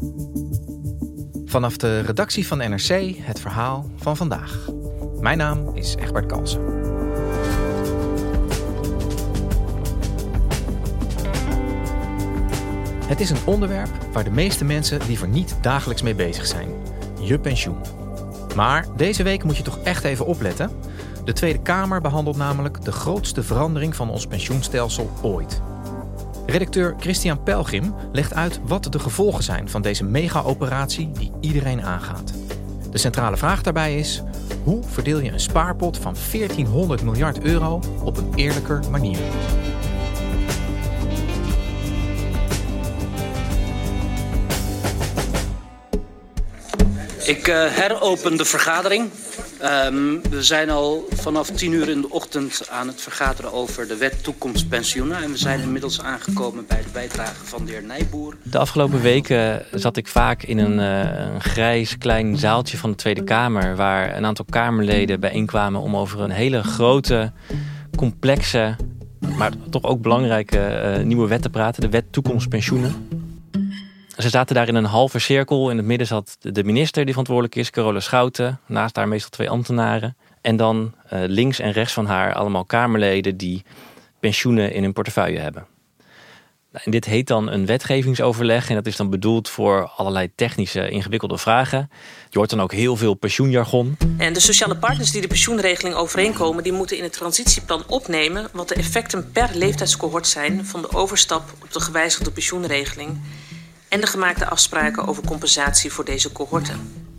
Vanaf de redactie van NRC het verhaal van vandaag. Mijn naam is Egbert Kalsen. Het is een onderwerp waar de meeste mensen liever niet dagelijks mee bezig zijn. Je pensioen. Maar deze week moet je toch echt even opletten. De Tweede Kamer behandelt namelijk de grootste verandering van ons pensioenstelsel ooit. Redacteur Christian Pelgrim legt uit wat de gevolgen zijn van deze mega-operatie die iedereen aangaat. De centrale vraag daarbij is: hoe verdeel je een spaarpot van 1400 miljard euro op een eerlijker manier? Ik heropen de vergadering. We zijn al vanaf 10 uur in de ochtend aan het vergaderen over de wet toekomstpensioenen. En we zijn inmiddels aangekomen bij de bijdrage van de heer Nijboer. De afgelopen weken zat ik vaak in een grijs klein zaaltje van de Tweede Kamer, waar een aantal Kamerleden bijeenkwamen om over een hele grote, complexe, maar toch ook belangrijke nieuwe wet te praten. De wet toekomstpensioenen. Ze zaten daar in een halve cirkel. In het midden zat de minister die verantwoordelijk is, Carola Schouten. Naast haar meestal 2 ambtenaren. En dan links en rechts van haar allemaal Kamerleden die pensioenen in hun portefeuille hebben. En dit heet dan een wetgevingsoverleg. En dat is dan bedoeld voor allerlei technische, ingewikkelde vragen. Je hoort dan ook heel veel pensioenjargon. En de sociale partners die de pensioenregeling overeenkomen, die moeten in het transitieplan opnemen wat de effecten per leeftijdscohort zijn van de overstap op de gewijzigde pensioenregeling en de gemaakte afspraken over compensatie voor deze cohorten.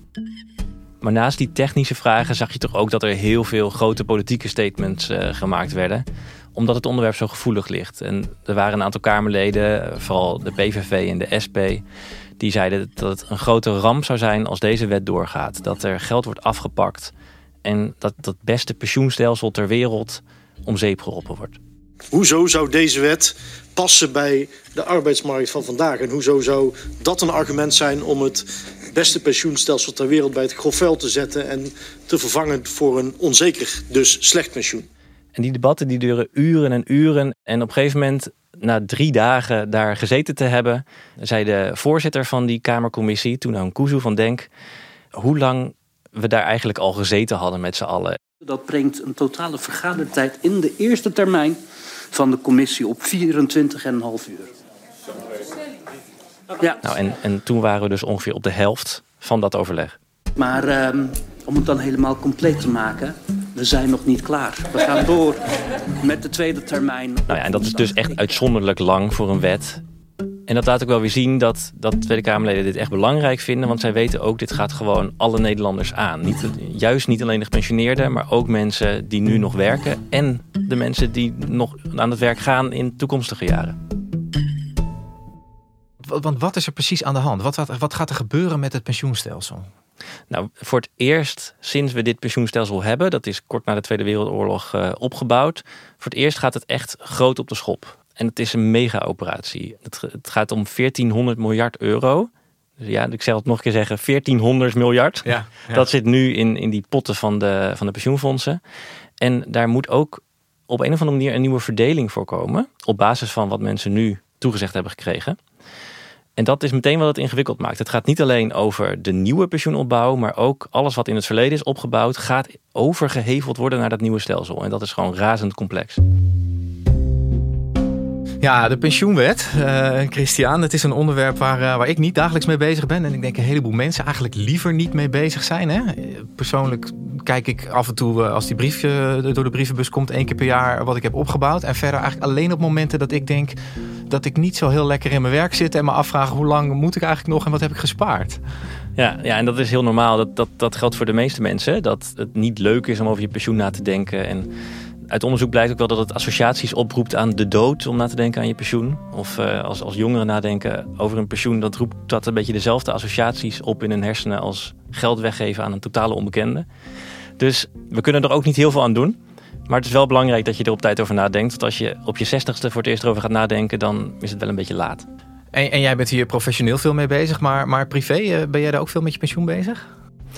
Maar naast die technische vragen zag je toch ook dat er heel veel grote politieke statements gemaakt werden, omdat het onderwerp zo gevoelig ligt. En er waren een aantal Kamerleden, vooral de PVV en de SP, die zeiden dat het een grote ramp zou zijn als deze wet doorgaat. Dat er geld wordt afgepakt en dat het beste pensioenstelsel ter wereld om zeep geholpen wordt. Hoezo zou deze wet passen bij de arbeidsmarkt van vandaag? En hoezo zou dat een argument zijn om het beste pensioenstelsel ter wereld bij het grof vuil te zetten en te vervangen voor een onzeker, dus slecht pensioen? En die debatten die duren uren en uren. En op een gegeven moment, na 3 dagen daar gezeten te hebben, zei de voorzitter van die Kamercommissie, Tuna Nkuzu van Denk, hoe lang we daar eigenlijk al gezeten hadden met z'n allen. Dat brengt een totale vergadertijd in de eerste termijn van de commissie op 24,5 uur. Ja. Nou, en toen waren we dus ongeveer op de helft van dat overleg. Maar om het dan helemaal compleet te maken, we zijn nog niet klaar. We gaan door met de tweede termijn. Nou ja, en dat is dus echt uitzonderlijk lang voor een wet. En dat laat ook wel weer zien dat Tweede Kamerleden dit echt belangrijk vinden. Want zij weten ook, dit gaat gewoon alle Nederlanders aan. Juist niet alleen de gepensioneerden, maar ook mensen die nu nog werken. En de mensen die nog aan het werk gaan in toekomstige jaren. Want wat is er precies aan de hand? Wat gaat er gebeuren met het pensioenstelsel? Nou, voor het eerst sinds we dit pensioenstelsel hebben, dat is kort na de Tweede Wereldoorlog opgebouwd. Voor het eerst gaat het echt groot op de schop. En het is een mega-operatie. Het gaat om 1400 miljard euro. Dus ja, ik zal het nog een keer zeggen, 1400 miljard. Ja. Dat zit nu in die potten van de pensioenfondsen. En daar moet ook op een of andere manier een nieuwe verdeling voor komen, op basis van wat mensen nu toegezegd hebben gekregen. En dat is meteen wat het ingewikkeld maakt. Het gaat niet alleen over de nieuwe pensioenopbouw, maar ook alles wat in het verleden is opgebouwd, gaat overgeheveld worden naar dat nieuwe stelsel. En dat is gewoon razend complex. Ja, de pensioenwet, Christian, het is een onderwerp waar ik niet dagelijks mee bezig ben. En ik denk een heleboel mensen eigenlijk liever niet mee bezig zijn. Hè? Persoonlijk kijk ik af en toe, als die brief door de brievenbus komt, 1 keer per jaar wat ik heb opgebouwd. En verder eigenlijk alleen op momenten dat ik denk dat ik niet zo heel lekker in mijn werk zit en me afvraag hoe lang moet ik eigenlijk nog en wat heb ik gespaard. Ja, en dat is heel normaal. Dat geldt voor de meeste mensen. Dat het niet leuk is om over je pensioen na te denken. En uit onderzoek blijkt ook wel dat het associaties oproept aan de dood om na te denken aan je pensioen. Of als jongeren nadenken over een pensioen, dat roept dat een beetje dezelfde associaties op in hun hersenen als geld weggeven aan een totale onbekende. Dus we kunnen er ook niet heel veel aan doen. Maar het is wel belangrijk dat je er op tijd over nadenkt. Want als je op je 60ste voor het eerst erover gaat nadenken, dan is het wel een beetje laat. En jij bent hier professioneel veel mee bezig, maar privé, ben jij daar ook veel met je pensioen bezig?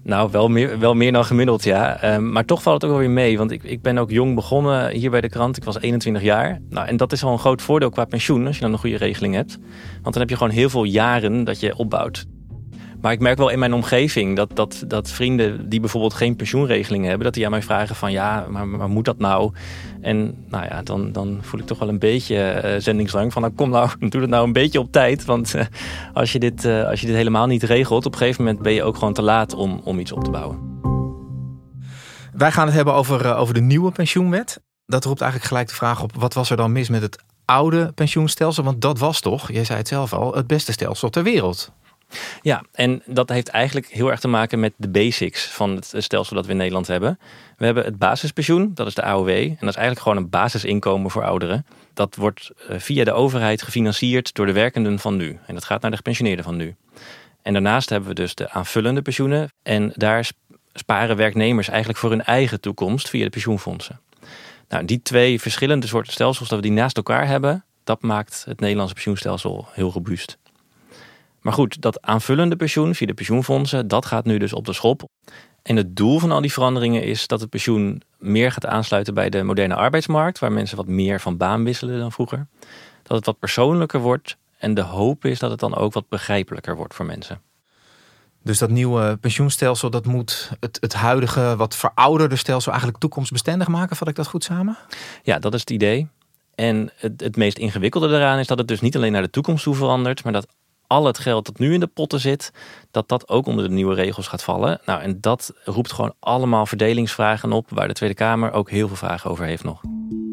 Nou, wel meer dan gemiddeld, ja. Maar toch valt het ook wel weer mee. Want ik ben ook jong begonnen hier bij de krant. Ik was 21 jaar. Nou, en dat is al een groot voordeel qua pensioen, als je dan een goede regeling hebt. Want dan heb je gewoon heel veel jaren dat je opbouwt. Maar ik merk wel in mijn omgeving dat vrienden die bijvoorbeeld geen pensioenregeling hebben, dat die aan mij vragen van ja, maar moet dat nou? En nou ja, dan voel ik toch wel een beetje zendingsdrang van nou, kom nou, doe het nou een beetje op tijd. Want als je dit helemaal niet regelt, op een gegeven moment ben je ook gewoon te laat om iets op te bouwen. Wij gaan het hebben over de nieuwe pensioenwet. Dat roept eigenlijk gelijk de vraag op, wat was er dan mis met het oude pensioenstelsel? Want dat was toch, jij zei het zelf al, het beste stelsel ter wereld. Ja, en dat heeft eigenlijk heel erg te maken met de basics van het stelsel dat we in Nederland hebben. We hebben het basispensioen, dat is de AOW. En dat is eigenlijk gewoon een basisinkomen voor ouderen. Dat wordt via de overheid gefinancierd door de werkenden van nu. En dat gaat naar de gepensioneerden van nu. En daarnaast hebben we dus de aanvullende pensioenen. En daar sparen werknemers eigenlijk voor hun eigen toekomst via de pensioenfondsen. Nou, die twee verschillende soorten stelsels, dat we die naast elkaar hebben, dat maakt het Nederlandse pensioenstelsel heel robuust. Maar goed, dat aanvullende pensioen via de pensioenfondsen, dat gaat nu dus op de schop. En het doel van al die veranderingen is dat het pensioen meer gaat aansluiten bij de moderne arbeidsmarkt, waar mensen wat meer van baan wisselen dan vroeger. Dat het wat persoonlijker wordt en de hoop is dat het dan ook wat begrijpelijker wordt voor mensen. Dus dat nieuwe pensioenstelsel, dat moet het huidige wat verouderde stelsel eigenlijk toekomstbestendig maken, vat ik dat goed samen? Ja, dat is het idee. En het meest ingewikkelde daaraan is dat het dus niet alleen naar de toekomst toe verandert, maar dat al het geld dat nu in de potten zit, dat ook onder de nieuwe regels gaat vallen. Nou, en dat roept gewoon allemaal verdelingsvragen op, waar de Tweede Kamer ook heel veel vragen over heeft nog.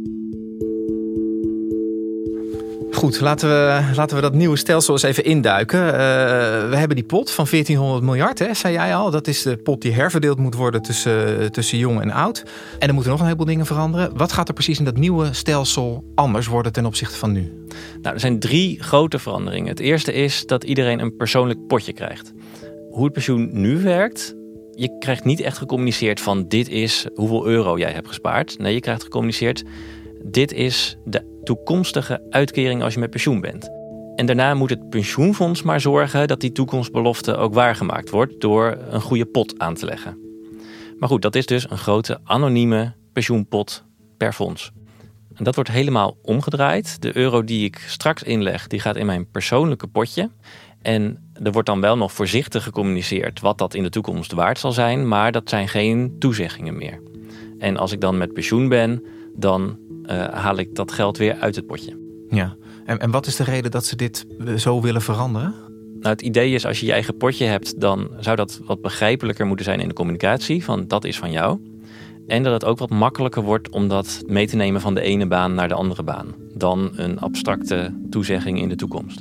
Goed, laten we dat nieuwe stelsel eens even induiken. We hebben die pot van 1400 miljard, hè, zei jij al. Dat is de pot die herverdeeld moet worden tussen jong en oud. En er moeten nog een heleboel dingen veranderen. Wat gaat er precies in dat nieuwe stelsel anders worden ten opzichte van nu? Nou, er zijn 3 grote veranderingen. Het eerste is dat iedereen een persoonlijk potje krijgt. Hoe het pensioen nu werkt, je krijgt niet echt gecommuniceerd van dit is hoeveel euro jij hebt gespaard. Nee, je krijgt gecommuniceerd, dit is de toekomstige uitkering als je met pensioen bent. En daarna moet het pensioenfonds maar zorgen dat die toekomstbelofte ook waargemaakt wordt door een goede pot aan te leggen. Maar goed, dat is dus een grote anonieme pensioenpot per fonds. En dat wordt helemaal omgedraaid. De euro die ik straks inleg, die gaat in mijn persoonlijke potje. En er wordt dan wel nog voorzichtig gecommuniceerd wat dat in de toekomst waard zal zijn, maar dat zijn geen toezeggingen meer. En als ik dan met pensioen ben, dan haal ik dat geld weer uit het potje. Ja, en wat is de reden dat ze dit zo willen veranderen? Nou, het idee is, als je je eigen potje hebt, dan zou dat wat begrijpelijker moeten zijn in de communicatie, van dat is van jou. En dat het ook wat makkelijker wordt om dat mee te nemen van de ene baan naar de andere baan, dan een abstracte toezegging in de toekomst.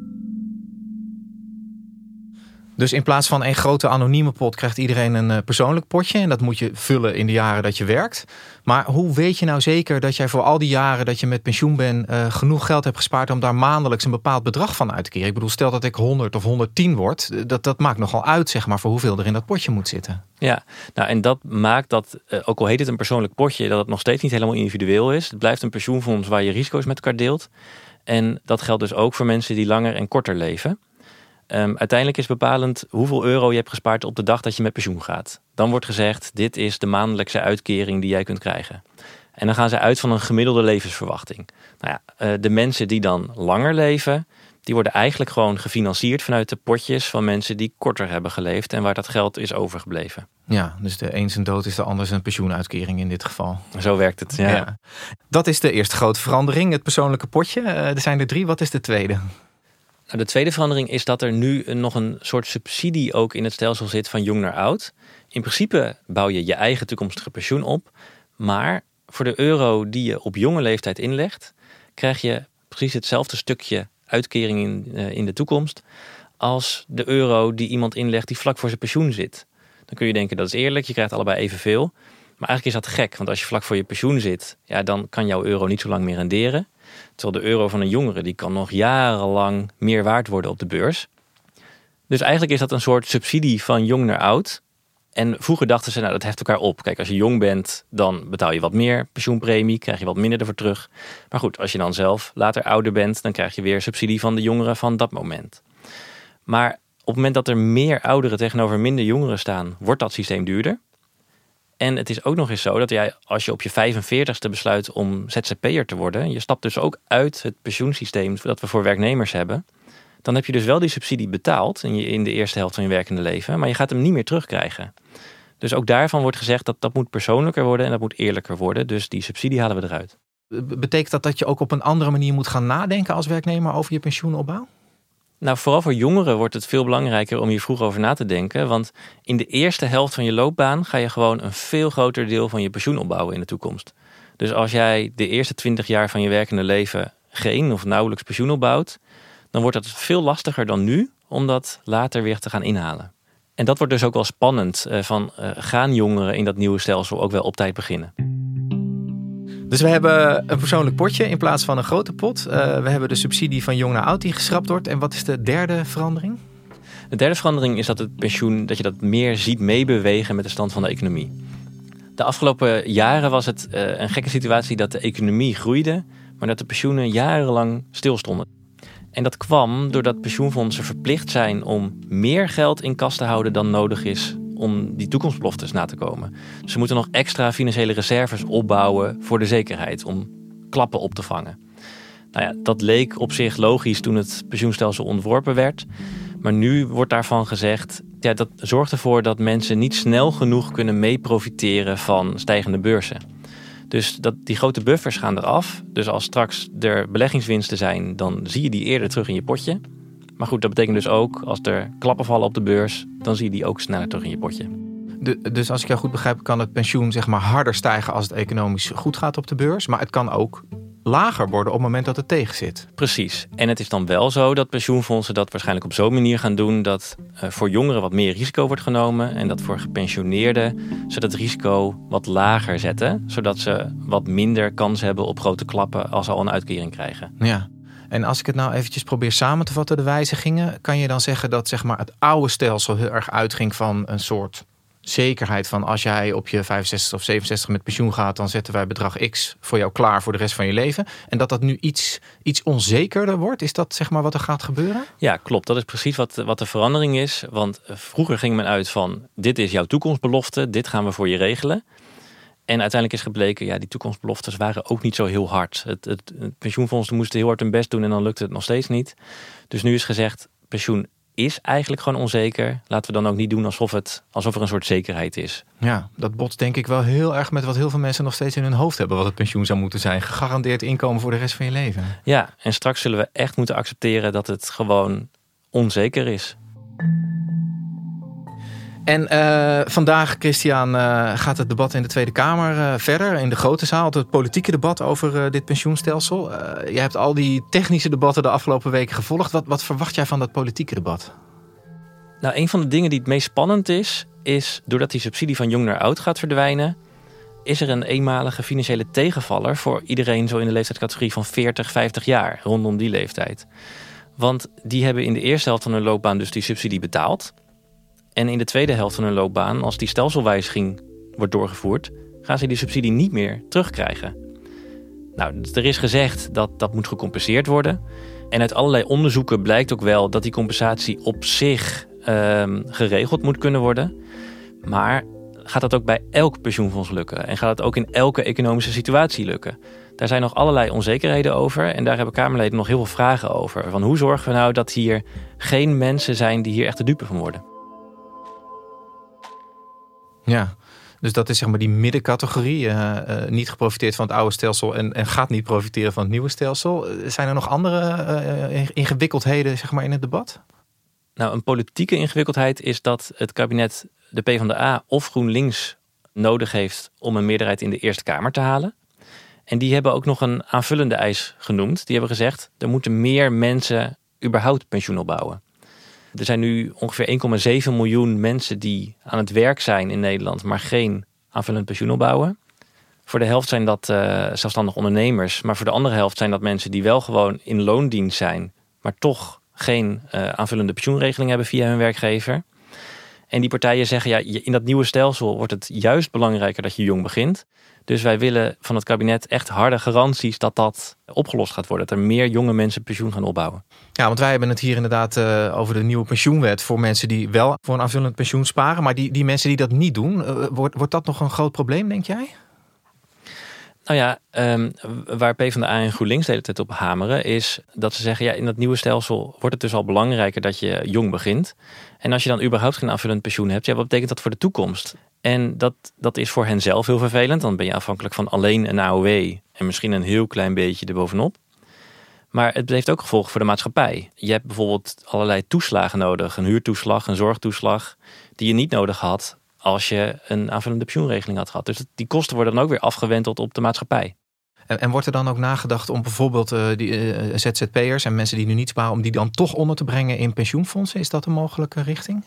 Dus in plaats van een grote anonieme pot krijgt iedereen een persoonlijk potje. En dat moet je vullen in de jaren dat je werkt. Maar hoe weet je nou zeker dat jij voor al die jaren dat je met pensioen bent genoeg geld hebt gespaard om daar maandelijks een bepaald bedrag van uit te keren? Ik bedoel, stel dat ik 100 of 110 word. Dat maakt nogal uit, zeg maar, voor hoeveel er in dat potje moet zitten. Ja, nou en dat maakt dat, ook al heet het een persoonlijk potje, dat het nog steeds niet helemaal individueel is. Het blijft een pensioenfonds waar je risico's met elkaar deelt. En dat geldt dus ook voor mensen die langer en korter leven. Uiteindelijk is bepalend hoeveel euro je hebt gespaard op de dag dat je met pensioen gaat. Dan wordt gezegd, dit is de maandelijkse uitkering die jij kunt krijgen. En dan gaan ze uit van een gemiddelde levensverwachting. Nou ja, de mensen die dan langer leven, die worden eigenlijk gewoon gefinancierd vanuit de potjes van mensen die korter hebben geleefd en waar dat geld is overgebleven. Ja, dus de een zijn dood is de ander zijn pensioenuitkering in dit geval. Zo werkt het, ja. Dat is de eerste grote verandering, het persoonlijke potje. Er zijn er 3, wat is de tweede? Nou, de tweede verandering is dat er nu nog een soort subsidie ook in het stelsel zit van jong naar oud. In principe bouw je je eigen toekomstige pensioen op. Maar voor de euro die je op jonge leeftijd inlegt, krijg je precies hetzelfde stukje uitkering in de toekomst als de euro die iemand inlegt die vlak voor zijn pensioen zit. Dan kun je denken, dat is eerlijk, je krijgt allebei evenveel. Maar eigenlijk is dat gek, want als je vlak voor je pensioen zit, ja, dan kan jouw euro niet zo lang meer renderen. Terwijl de euro van een jongere, die kan nog jarenlang meer waard worden op de beurs. Dus eigenlijk is dat een soort subsidie van jong naar oud. En vroeger dachten ze, nou, dat heft elkaar op. Kijk, als je jong bent, dan betaal je wat meer pensioenpremie, krijg je wat minder ervoor terug. Maar goed, als je dan zelf later ouder bent, dan krijg je weer subsidie van de jongeren van dat moment. Maar het moment dat er meer ouderen tegenover minder jongeren staan, wordt dat systeem duurder. En het is ook nog eens zo dat jij, als je op je 45ste besluit om ZZP'er te worden, je stapt dus ook uit het pensioensysteem dat we voor werknemers hebben. Dan heb je dus wel die subsidie betaald in de eerste helft van je werkende leven, maar je gaat hem niet meer terugkrijgen. Dus ook daarvan wordt gezegd dat moet persoonlijker worden en dat moet eerlijker worden. Dus die subsidie halen we eruit. Betekent dat je ook op een andere manier moet gaan nadenken als werknemer over je pensioenopbouw? Nou, vooral voor jongeren wordt het veel belangrijker om hier vroeg over na te denken. Want in de eerste helft van je loopbaan ga je gewoon een veel groter deel van je pensioen opbouwen in de toekomst. Dus als jij de eerste 20 jaar van je werkende leven geen of nauwelijks pensioen opbouwt, dan wordt het veel lastiger dan nu om dat later weer te gaan inhalen. En dat wordt dus ook wel spannend. Gaan jongeren in dat nieuwe stelsel ook wel op tijd beginnen? Dus we hebben een persoonlijk potje in plaats van een grote pot. We hebben de subsidie van jong naar oud die geschrapt wordt. En wat is de derde verandering? De derde verandering is dat het pensioen, dat je dat meer ziet meebewegen met de stand van de economie. De afgelopen jaren was het een gekke situatie dat de economie groeide, maar dat de pensioenen jarenlang stilstonden. En dat kwam doordat pensioenfondsen verplicht zijn om meer geld in kas te houden dan nodig is om die toekomstbeloftes na te komen. Ze moeten nog extra financiële reserves opbouwen voor de zekerheid, om klappen op te vangen. Nou ja, dat leek op zich logisch toen het pensioenstelsel ontworpen werd. Maar nu wordt daarvan gezegd, ja, dat zorgt ervoor dat mensen niet snel genoeg kunnen meeprofiteren van stijgende beurzen. Dus die grote buffers gaan eraf. Dus als straks er beleggingswinsten zijn, dan zie je die eerder terug in je potje. Maar goed, dat betekent dus ook, als er klappen vallen op de beurs, dan zie je die ook sneller terug in je potje. Dus als ik jou goed begrijp, kan het pensioen zeg maar harder stijgen als het economisch goed gaat op de beurs. Maar het kan ook lager worden op het moment dat het tegen zit. Precies. En het is dan wel zo dat pensioenfondsen dat waarschijnlijk op zo'n manier gaan doen dat voor jongeren wat meer risico wordt genomen en dat voor gepensioneerden ze dat risico wat lager zetten, zodat ze wat minder kans hebben op grote klappen als ze al een uitkering krijgen. Ja. En als ik het nou eventjes probeer samen te vatten, de wijzigingen, kan je dan zeggen dat zeg maar, het oude stelsel heel erg uitging van een soort zekerheid van als jij op je 65 of 67 met pensioen gaat, dan zetten wij bedrag X voor jou klaar voor de rest van je leven. En dat nu iets onzekerder wordt? Is dat zeg maar wat er gaat gebeuren? Ja, klopt. Dat is precies wat de verandering is. Want vroeger ging men uit van dit is jouw toekomstbelofte, dit gaan we voor je regelen. En uiteindelijk is gebleken, ja, die toekomstbeloftes waren ook niet zo heel hard. Het pensioenfonds moesten heel hard hun best doen en dan lukte het nog steeds niet. Dus nu is gezegd, pensioen is eigenlijk gewoon onzeker. Laten we dan ook niet doen alsof er een soort zekerheid is. Ja, dat botst denk ik wel heel erg met wat heel veel mensen nog steeds in hun hoofd hebben. Wat het pensioen zou moeten zijn. Gegarandeerd inkomen voor de rest van je leven. Ja, en straks zullen we echt moeten accepteren dat het gewoon onzeker is. En vandaag, Christian, gaat het debat in de Tweede Kamer verder. In de grote zaal, het politieke debat over dit pensioenstelsel. Jij hebt al die technische debatten de afgelopen weken gevolgd. Wat verwacht jij van dat politieke debat? Nou, een van de dingen die het meest spannend is doordat die subsidie van jong naar oud gaat verdwijnen, is er een eenmalige financiële tegenvaller voor iedereen zo in de leeftijdscategorie van 40, 50 jaar, rondom die leeftijd. Want die hebben in de eerste helft van hun loopbaan dus die subsidie betaald. En in de tweede helft van hun loopbaan, als die stelselwijziging wordt doorgevoerd, gaan ze die subsidie niet meer terugkrijgen. Nou, er is gezegd dat moet gecompenseerd worden. En uit allerlei onderzoeken blijkt ook wel dat die compensatie op zich geregeld moet kunnen worden. Maar gaat dat ook bij elk pensioenfonds lukken? En gaat het ook in elke economische situatie lukken? Daar zijn nog allerlei onzekerheden over. En daar hebben Kamerleden nog heel veel vragen over. Van hoe zorgen we nou dat hier geen mensen zijn die hier echt de dupe van worden? Ja, dus dat is zeg maar die middencategorie. Niet geprofiteerd van het oude stelsel en gaat niet profiteren van het nieuwe stelsel. Zijn er nog andere ingewikkeldheden zeg maar, in het debat? Nou, een politieke ingewikkeldheid is dat het kabinet de PvdA of GroenLinks nodig heeft om een meerderheid in de Eerste Kamer te halen. En die hebben ook nog een aanvullende eis genoemd. Die hebben gezegd, er moeten meer mensen überhaupt pensioen opbouwen. Er zijn nu ongeveer 1,7 miljoen mensen die aan het werk zijn in Nederland, maar geen aanvullend pensioen opbouwen. Voor de helft zijn dat zelfstandig ondernemers, maar voor de andere helft zijn dat mensen die wel gewoon in loondienst zijn, maar toch geen aanvullende pensioenregeling hebben via hun werkgever. En die partijen zeggen, in dat nieuwe stelsel wordt het juist belangrijker dat je jong begint. Dus wij willen van het kabinet echt harde garanties dat opgelost gaat worden. Dat er meer jonge mensen pensioen gaan opbouwen. Ja, want wij hebben het hier inderdaad over de nieuwe pensioenwet voor mensen die wel voor een aanvullend pensioen sparen. Maar die mensen die dat niet doen, wordt dat nog een groot probleem, denk jij? Nou ja, waar PvdA en GroenLinks de hele tijd op hameren is dat ze zeggen, in dat nieuwe stelsel wordt het dus al belangrijker dat je jong begint. En als je dan überhaupt geen aanvullend pensioen hebt, wat betekent dat voor de toekomst? En dat is voor hen zelf heel vervelend. Dan ben je afhankelijk van alleen een AOW en misschien een heel klein beetje erbovenop. Maar het heeft ook gevolgen voor de maatschappij. Je hebt bijvoorbeeld allerlei toeslagen nodig. Een huurtoeslag, een zorgtoeslag, die je niet nodig had als je een aanvullende pensioenregeling had gehad. Dus die kosten worden dan ook weer afgewenteld op de maatschappij. En wordt er dan ook nagedacht om bijvoorbeeld die ZZP'ers en mensen die nu niet sparen, om die dan toch onder te brengen in pensioenfondsen? Is dat een mogelijke richting?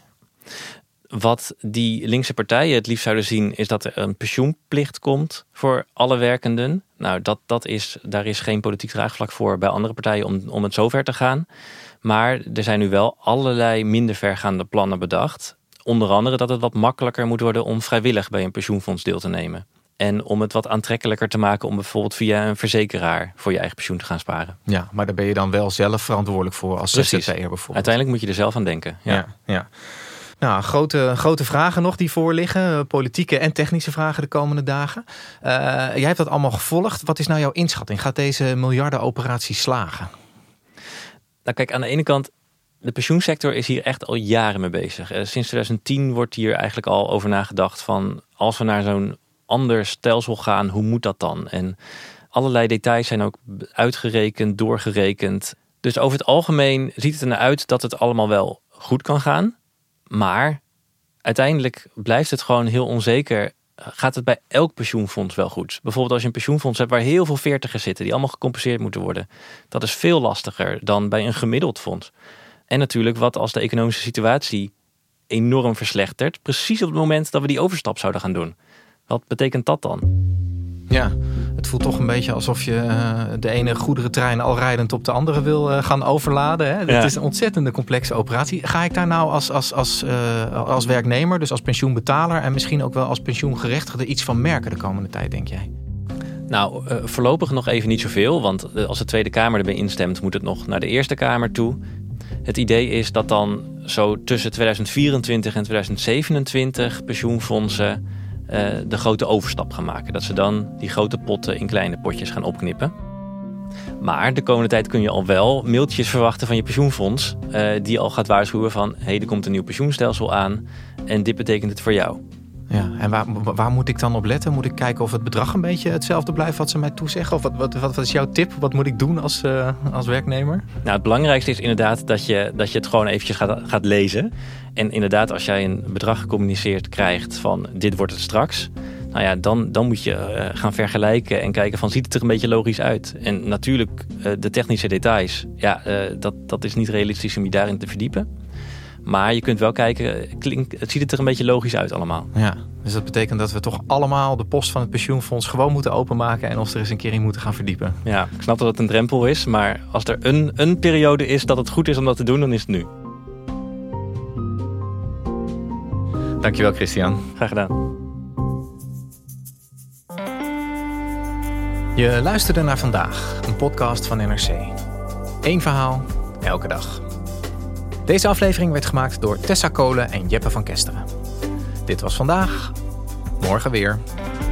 Wat die linkse partijen het liefst zouden zien, is dat er een pensioenplicht komt voor alle werkenden. Nou, daar is geen politiek draagvlak voor bij andere partijen om het zover te gaan. Maar er zijn nu wel allerlei minder vergaande plannen bedacht. Onder andere dat het wat makkelijker moet worden om vrijwillig bij een pensioenfonds deel te nemen. En om het wat aantrekkelijker te maken om bijvoorbeeld via een verzekeraar voor je eigen pensioen te gaan sparen. Ja, maar daar ben je dan wel zelf verantwoordelijk voor als ZZP'er bijvoorbeeld. Uiteindelijk moet je er zelf aan denken. Ja. Nou, grote vragen nog die voor liggen. Politieke en technische vragen de komende dagen. Jij hebt dat allemaal gevolgd. Wat is nou jouw inschatting? Gaat deze miljardenoperatie slagen? Nou kijk, aan de ene kant, de pensioensector is hier echt al jaren mee bezig. Sinds 2010 wordt hier eigenlijk al over nagedacht van, als we naar zo'n ander stelsel gaan, hoe moet dat dan? En allerlei details zijn ook uitgerekend, doorgerekend. Dus over het algemeen ziet het er naar uit dat het allemaal wel goed kan gaan. Maar uiteindelijk blijft het gewoon heel onzeker. Gaat het bij elk pensioenfonds wel goed? Bijvoorbeeld als je een pensioenfonds hebt waar heel veel veertigers zitten, die allemaal gecompenseerd moeten worden. Dat is veel lastiger dan bij een gemiddeld fonds. En natuurlijk, wat als de economische situatie enorm verslechtert, precies op het moment dat we die overstap zouden gaan doen. Wat betekent dat dan? Ja, het voelt toch een beetje alsof je de ene goederentrein al rijdend op de andere wil gaan overladen. Hè? Het is een ontzettende complexe operatie. Ga ik daar nou als werknemer, dus als pensioenbetaler en misschien ook wel als pensioengerechtigde iets van merken de komende tijd, denk jij? Nou, voorlopig nog even niet zoveel. Want als de Tweede Kamer erbij instemt, moet het nog naar de Eerste Kamer toe. Het idee is dat dan zo tussen 2024 en 2027 pensioenfondsen de grote overstap gaan maken. Dat ze dan die grote potten in kleine potjes gaan opknippen. Maar de komende tijd kun je al wel mailtjes verwachten van je pensioenfonds die al gaat waarschuwen van, er komt een nieuw pensioenstelsel aan en dit betekent het voor jou. Ja, en waar moet ik dan op letten? Moet ik kijken of het bedrag een beetje hetzelfde blijft wat ze mij toezeggen? Of wat is jouw tip? Wat moet ik doen als werknemer? Nou, het belangrijkste is inderdaad dat je het gewoon eventjes gaat lezen. En inderdaad, als jij een bedrag gecommuniceerd krijgt van dit wordt het straks, nou ja, dan moet je gaan vergelijken en kijken van, ziet het er een beetje logisch uit? En natuurlijk, de technische details, dat is niet realistisch om je daarin te verdiepen. Maar je kunt wel kijken, het ziet het er een beetje logisch uit allemaal. Ja, dus dat betekent dat we toch allemaal de post van het pensioenfonds gewoon moeten openmaken en ons er eens een keer in moeten gaan verdiepen. Ja, ik snap dat het een drempel is, maar als er een periode is dat het goed is om dat te doen, dan is het nu. Dankjewel, Christian. Graag gedaan. Je luisterde naar Vandaag, een podcast van NRC. Eén verhaal, elke dag. Deze aflevering werd gemaakt door Tessa Kolen en Jeppe van Kesteren. Dit was Vandaag, morgen weer.